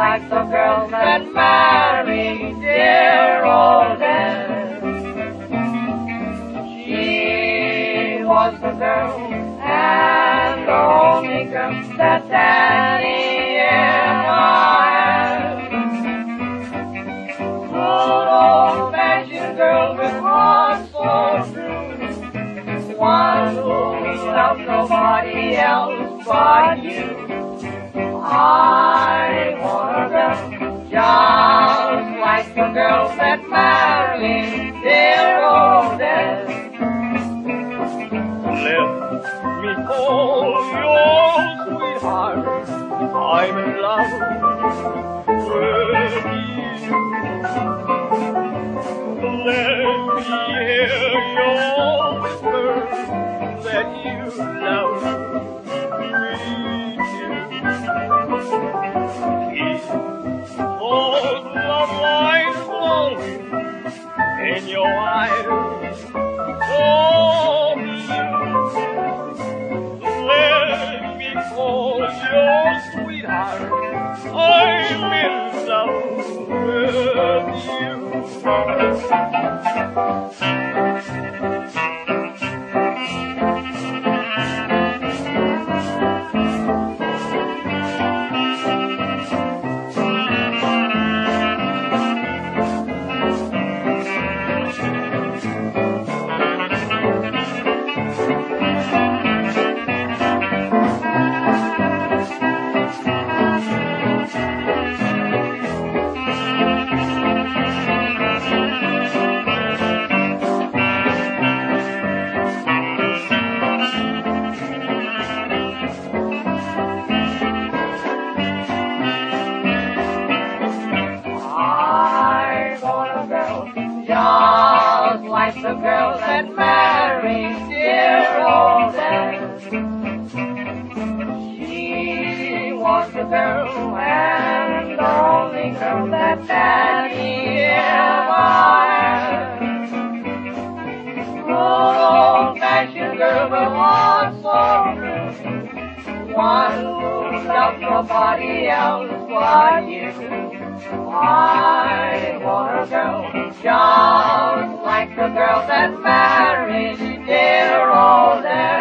like the girl that married dear old Ed. She was the girl and the only girl that Daddy ever had. Good old-fashioned girl with heart so true, one who loved nobody else but you. I want a girl just like the girl that married dear old Ed. Let me call your sweetheart. I'm in love with you. Let me hear your whisper that you love me too. Keep those love lines glowing in your eyes. Oh, let me call your sweetheart. I'm in love with you. Just like the girl that married dear old Ed. She was the girl and the only girl that Daddy ever had. Good old-fashioned girl with heart so true, one who loved nobody else but you. I want a girl just like the girl that married dear old Ed.